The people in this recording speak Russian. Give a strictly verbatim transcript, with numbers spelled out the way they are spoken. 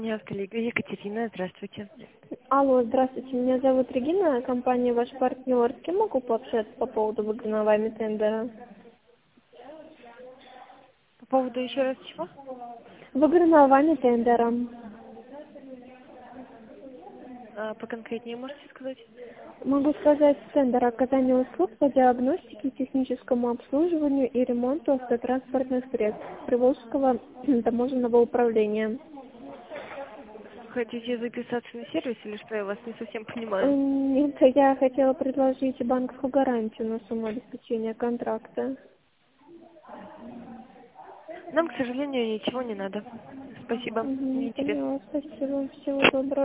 Меня коллега Екатерина, здравствуйте. Алло, здравствуйте, меня зовут Регина, компания «Ваш партнер». С кем могу пообщаться по поводу выигранного вами тендера? По поводу еще раз чего? Выигранного вами тендера. А, поконкретнее можете сказать? Могу сказать, тендер оказания услуг по диагностике, техническому обслуживанию и ремонту автотранспортных средств Приволжского таможенного управления. Хотите записаться на сервис или что? Я вас не совсем понимаю. М, Нет, я хотела предложить банковскую гарантию на сумму обеспечения контракта. Нам, к сожалению, ничего не надо. Спасибо, Угу, неинтересно. поняла, спасибо, всего доброго.